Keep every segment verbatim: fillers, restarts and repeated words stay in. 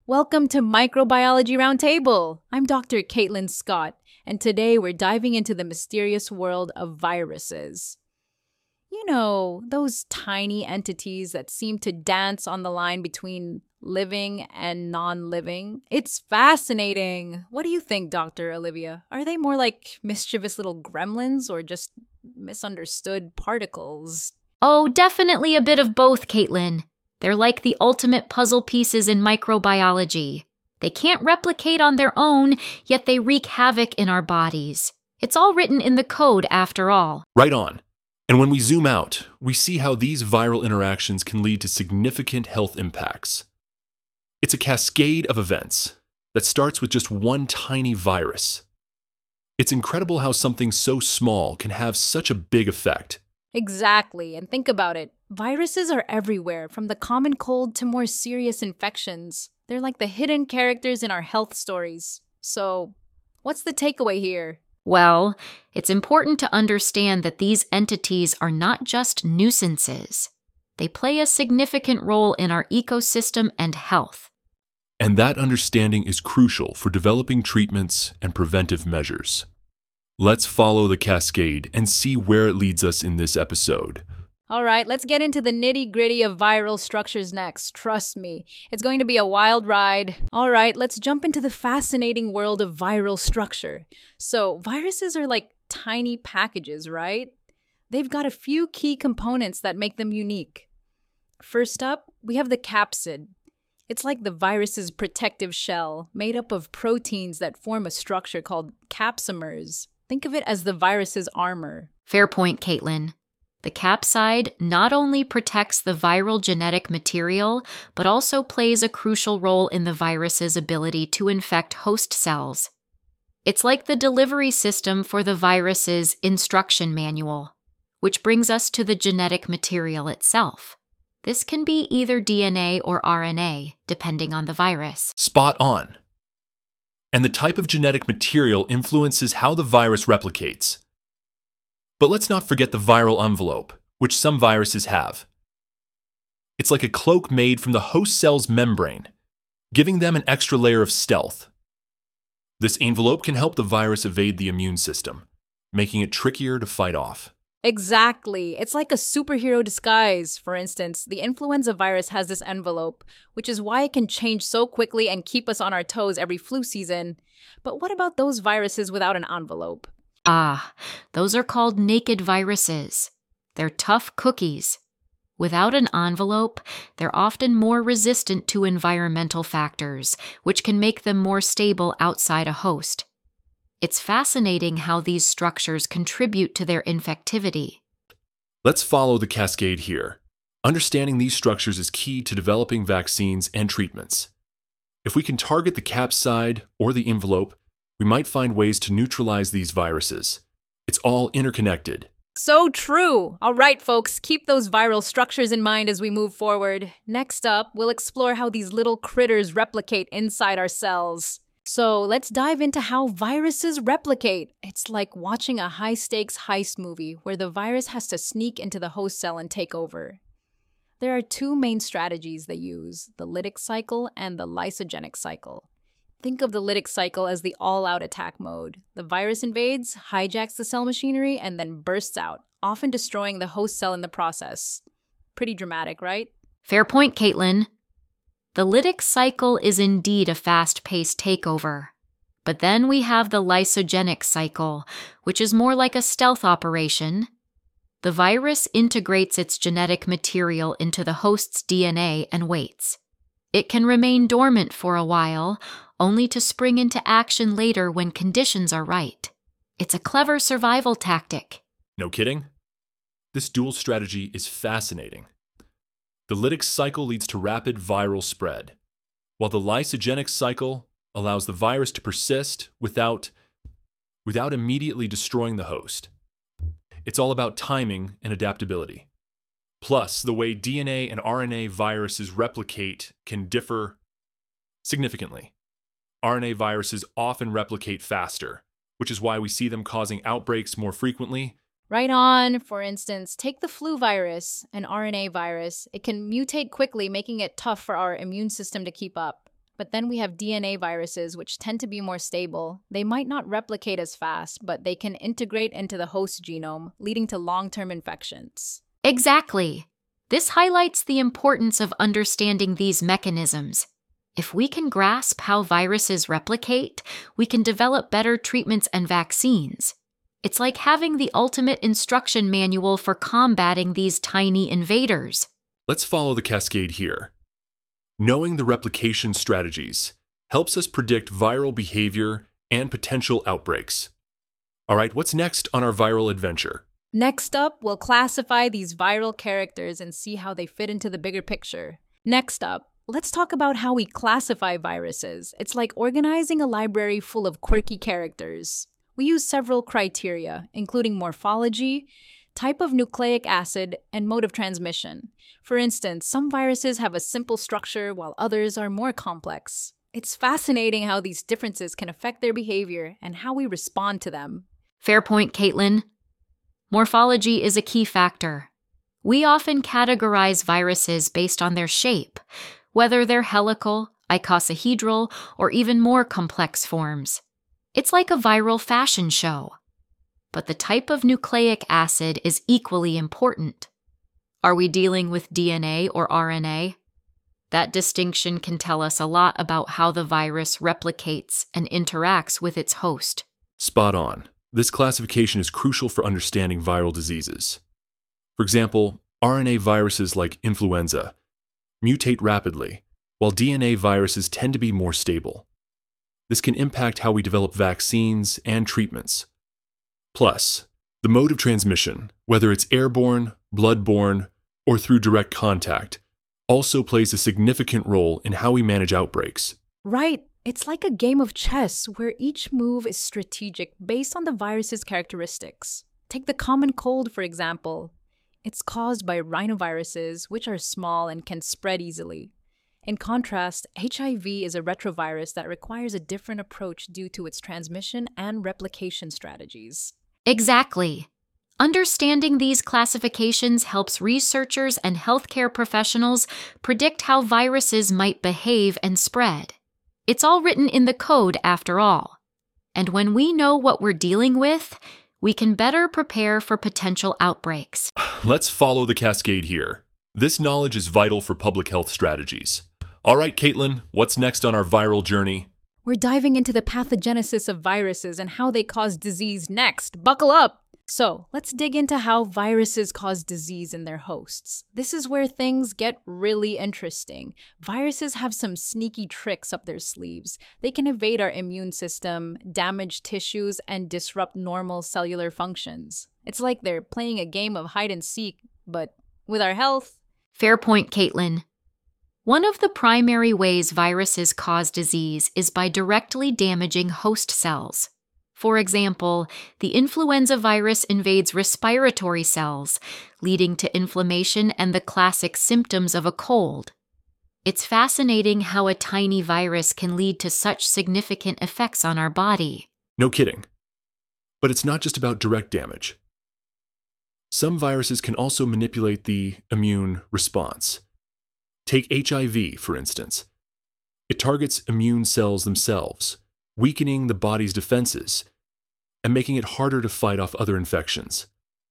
Welcome to Microbiology Roundtable. I'm Doctor Caitlin Scott, and today we're diving into the mysterious world of viruses. You know, those tiny entities that seem to dance on the line between living and non-living. It's fascinating. What do you think, Doctor Olivia? Are they more like mischievous little gremlins or just misunderstood particles? Oh, definitely a bit of both, Caitlin. They're like the ultimate puzzle pieces in microbiology. They can't replicate on their own, yet they wreak havoc in our bodies. It's all written in the code, after all. Right on. And when we zoom out, we see how these viral interactions can lead to significant health impacts. It's a cascade of events that starts with just one tiny virus. It's incredible how something so small can have such a big effect. Exactly, and think about it. Viruses are everywhere, from the common cold to more serious infections. They're like the hidden characters in our health stories. So, what's the takeaway here? Well, it's important to understand that these entities are not just nuisances. They play a significant role in our ecosystem and health. And that understanding is crucial for developing treatments and preventive measures. Let's follow the cascade and see where it leads us in this episode. All right, let's get into the nitty-gritty of viral structures next. Trust me, it's going to be a wild ride. All right, let's jump into the fascinating world of viral structure. So, viruses are like tiny packages, right? They've got a few key components that make them unique. First up, we have the capsid. It's like the virus's protective shell, made up of proteins that form a structure called capsomers. Think of it as the virus's armor. Fair point, Caitlin. The capsid not only protects the viral genetic material, but also plays a crucial role in the virus's ability to infect host cells. It's like the delivery system for the virus's instruction manual, which brings us to the genetic material itself. This can be either D N A or R N A, depending on the virus. Spot on. And the type of genetic material influences how the virus replicates. But let's not forget the viral envelope, which some viruses have. It's like a cloak made from the host cell's membrane, giving them an extra layer of stealth. This envelope can help the virus evade the immune system, making it trickier to fight off. Exactly. It's like a superhero disguise. For instance, the influenza virus has this envelope, which is why it can change so quickly and keep us on our toes every flu season. But what about those viruses without an envelope? Ah, those are called naked viruses. They're tough cookies. Without an envelope, they're often more resistant to environmental factors, which can make them more stable outside a host. It's fascinating how these structures contribute to their infectivity. Let's follow the cascade here. Understanding these structures is key to developing vaccines and treatments. If we can target the capsid or the envelope, we might find ways to neutralize these viruses. It's all interconnected. So true! All right, folks, keep those viral structures in mind as we move forward. Next up, we'll explore how these little critters replicate inside our cells. So let's dive into how viruses replicate. It's like watching a high-stakes heist movie where the virus has to sneak into the host cell and take over. There are two main strategies they use, the lytic cycle and the lysogenic cycle. Think of the lytic cycle as the all-out attack mode. The virus invades, hijacks the cell machinery, and then bursts out, often destroying the host cell in the process. Pretty dramatic, right? Fair point, Caitlin. The lytic cycle is indeed a fast-paced takeover. But then we have the lysogenic cycle, which is more like a stealth operation. The virus integrates its genetic material into the host's D N A and waits. It can remain dormant for a while, only to spring into action later when conditions are right. It's a clever survival tactic. No kidding? This dual strategy is fascinating. The lytic cycle leads to rapid viral spread, while the lysogenic cycle allows the virus to persist without, without immediately destroying the host. It's all about timing and adaptability. Plus, the way D N A and R N A viruses replicate can differ significantly. R N A viruses often replicate faster, which is why we see them causing outbreaks more frequently. Right on. For instance, take the flu virus, an R N A virus. It can mutate quickly, making it tough for our immune system to keep up. But then we have D N A viruses, which tend to be more stable. They might not replicate as fast, but they can integrate into the host genome, leading to long-term infections. Exactly. This highlights the importance of understanding these mechanisms. If we can grasp how viruses replicate, we can develop better treatments and vaccines. It's like having the ultimate instruction manual for combating these tiny invaders. Let's follow the cascade here. Knowing the replication strategies helps us predict viral behavior and potential outbreaks. All right, what's next on our viral adventure? Next up, we'll classify these viral characters and see how they fit into the bigger picture. Next up, let's talk about how we classify viruses. It's like organizing a library full of quirky characters. We use several criteria, including morphology, type of nucleic acid, and mode of transmission. For instance, some viruses have a simple structure while others are more complex. It's fascinating how these differences can affect their behavior and how we respond to them. Fair point, Caitlin. Morphology is a key factor. We often categorize viruses based on their shape, whether they're helical, icosahedral, or even more complex forms. It's like a viral fashion show. But the type of nucleic acid is equally important. Are we dealing with D N A or R N A? That distinction can tell us a lot about how the virus replicates and interacts with its host. Spot on. This classification is crucial for understanding viral diseases. For example, R N A viruses like influenza mutate rapidly, while D N A viruses tend to be more stable. This can impact how we develop vaccines and treatments. Plus, the mode of transmission, whether it's airborne, bloodborne, or through direct contact, also plays a significant role in how we manage outbreaks. Right. It's like a game of chess where each move is strategic based on the virus's characteristics. Take the common cold, for example. It's caused by rhinoviruses, which are small and can spread easily. In contrast, H I V is a retrovirus that requires a different approach due to its transmission and replication strategies. Exactly. Understanding these classifications helps researchers and healthcare professionals predict how viruses might behave and spread. It's all written in the code after all. And when we know what we're dealing with, we can better prepare for potential outbreaks. Let's follow the cascade here. This knowledge is vital for public health strategies. All right, Caitlin, what's next on our viral journey? We're diving into the pathogenesis of viruses and how they cause disease next. Buckle up! So, let's dig into how viruses cause disease in their hosts. This is where things get really interesting. Viruses have some sneaky tricks up their sleeves. They can evade our immune system, damage tissues, and disrupt normal cellular functions. It's like they're playing a game of hide and seek, but with our health. Fair point, Caitlin. One of the primary ways viruses cause disease is by directly damaging host cells. For example, the influenza virus invades respiratory cells, leading to inflammation and the classic symptoms of a cold. It's fascinating how a tiny virus can lead to such significant effects on our body. No kidding. But it's not just about direct damage. Some viruses can also manipulate the immune response. Take H I V, for instance. It targets immune cells themselves, weakening the body's defenses and making it harder to fight off other infections.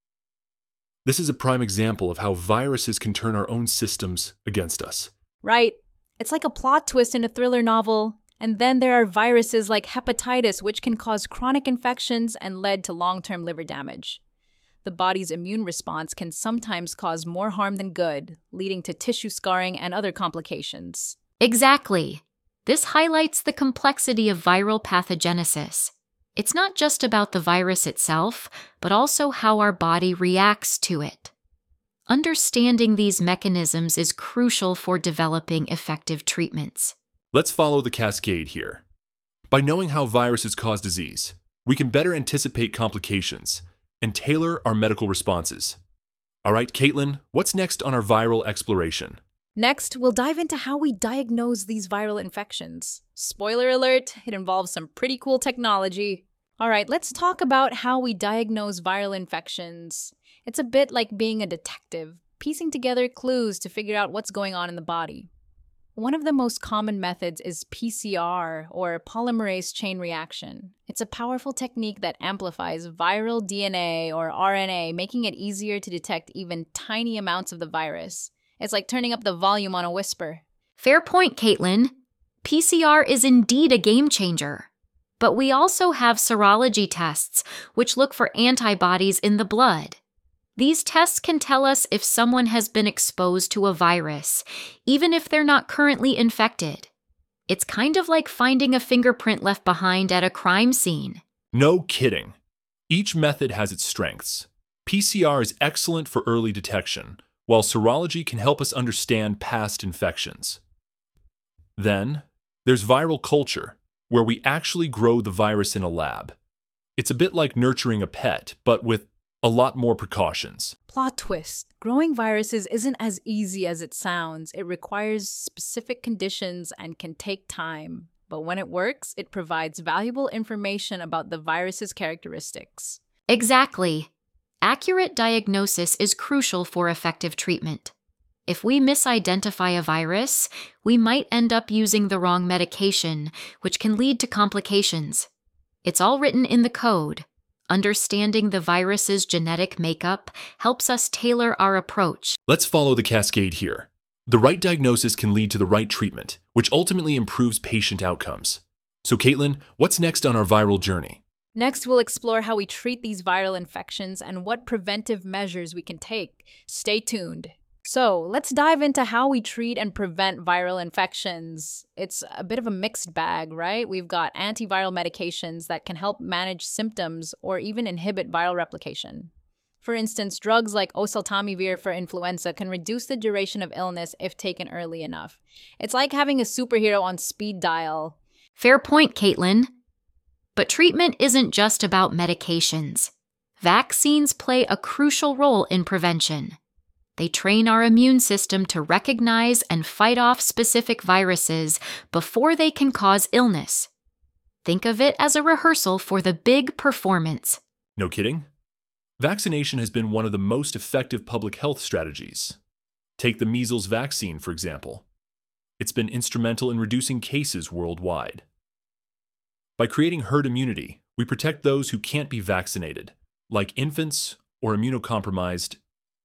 This is a prime example of how viruses can turn our own systems against us. Right. It's like a plot twist in a thriller novel. And then there are viruses like hepatitis, which can cause chronic infections and lead to long-term liver damage. The body's immune response can sometimes cause more harm than good, leading to tissue scarring and other complications. Exactly. This highlights the complexity of viral pathogenesis. It's not just about the virus itself, but also how our body reacts to it. Understanding these mechanisms is crucial for developing effective treatments. Let's follow the cascade here. By knowing how viruses cause disease, we can better anticipate complications and tailor our medical responses. All right, Caitlin, what's next on our viral exploration? Next, we'll dive into how we diagnose these viral infections. Spoiler alert, it involves some pretty cool technology. All right, let's talk about how we diagnose viral infections. It's a bit like being a detective, piecing together clues to figure out what's going on in the body. One of the most common methods is P C R, or polymerase chain reaction. It's a powerful technique that amplifies viral D N A or R N A, making it easier to detect even tiny amounts of the virus. It's like turning up the volume on a whisper. Fair point, Caitlin. P C R is indeed a game changer. But we also have serology tests, which look for antibodies in the blood. These tests can tell us if someone has been exposed to a virus, even if they're not currently infected. It's kind of like finding a fingerprint left behind at a crime scene. No kidding. Each method has its strengths. P C R is excellent for early detection, while serology can help us understand past infections. Then, there's viral culture, where we actually grow the virus in a lab. It's a bit like nurturing a pet, but with a lot more precautions. Plot twist. Growing viruses isn't as easy as it sounds. It requires specific conditions and can take time. But when it works, it provides valuable information about the virus's characteristics. Exactly. Accurate diagnosis is crucial for effective treatment. If we misidentify a virus, we might end up using the wrong medication, which can lead to complications. It's all written in the code. Understanding the virus's genetic makeup helps us tailor our approach. Let's follow the cascade here. The right diagnosis can lead to the right treatment, which ultimately improves patient outcomes. So, Caitlin, what's next on our viral journey? Next, we'll explore how we treat these viral infections and what preventive measures we can take. Stay tuned. So, let's dive into how we treat and prevent viral infections. It's a bit of a mixed bag, right? We've got antiviral medications that can help manage symptoms or even inhibit viral replication. For instance, drugs like oseltamivir for influenza can reduce the duration of illness if taken early enough. It's like having a superhero on speed dial. Fair point, Caitlin. But treatment isn't just about medications. Vaccines play a crucial role in prevention. They train our immune system to recognize and fight off specific viruses before they can cause illness. Think of it as a rehearsal for the big performance. No kidding? Vaccination has been one of the most effective public health strategies. Take the measles vaccine, for example. It's been instrumental in reducing cases worldwide. By creating herd immunity, we protect those who can't be vaccinated, like infants or immunocompromised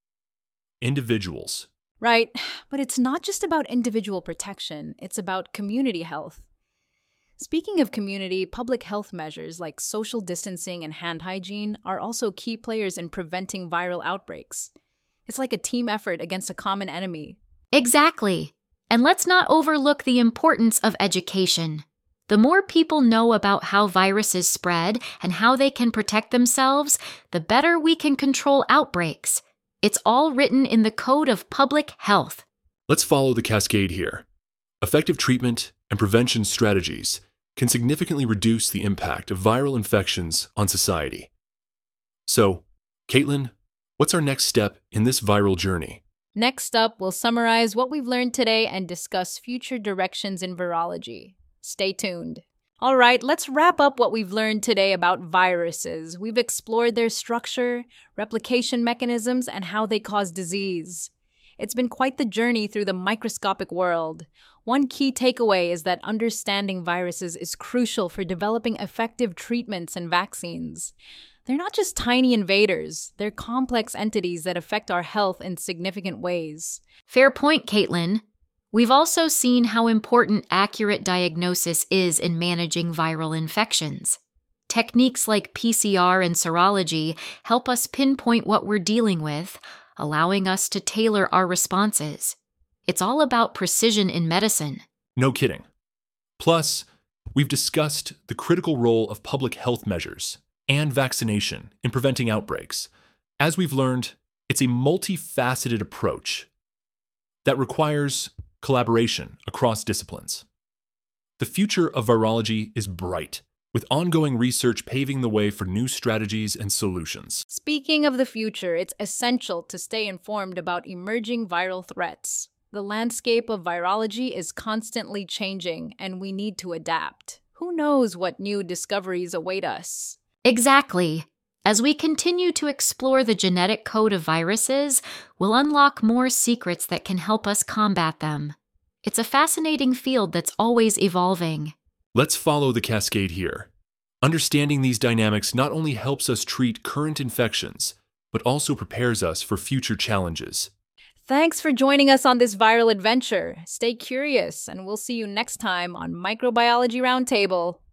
individuals. Right, but it's not just about individual protection, it's about community health. Speaking of community, public health measures like social distancing and hand hygiene are also key players in preventing viral outbreaks. It's like a team effort against a common enemy. Exactly. And let's not overlook the importance of education. The more people know about how viruses spread and how they can protect themselves, the better we can control outbreaks. It's all written in the Code of Public Health. Let's follow the cascade here. Effective treatment and prevention strategies can significantly reduce the impact of viral infections on society. So, Caitlin, what's our next step in this viral journey? Next up, we'll summarize what we've learned today and discuss future directions in virology. Stay tuned. All right, let's wrap up what we've learned today about viruses. We've explored their structure, replication mechanisms, and how they cause disease. It's been quite the journey through the microscopic world. One key takeaway is that understanding viruses is crucial for developing effective treatments and vaccines. They're not just tiny invaders, they're complex entities that affect our health in significant ways. Fair point, Caitlin. We've also seen how important accurate diagnosis is in managing viral infections. Techniques like P C R and serology help us pinpoint what we're dealing with, allowing us to tailor our responses. It's all about precision in medicine. No kidding. Plus, we've discussed the critical role of public health measures and vaccination in preventing outbreaks. As we've learned, it's a multifaceted approach that requires collaboration across disciplines. The future of virology is bright, with ongoing research paving the way for new strategies and solutions. Speaking of the future, it's essential to stay informed about emerging viral threats. The landscape of virology is constantly changing, and we need to adapt. Who knows what new discoveries await us? Exactly. As we continue to explore the genetic code of viruses, we'll unlock more secrets that can help us combat them. It's a fascinating field that's always evolving. Let's follow the cascade here. Understanding these dynamics not only helps us treat current infections, but also prepares us for future challenges. Thanks for joining us on this viral adventure. Stay curious, and we'll see you next time on Microbiology Roundtable.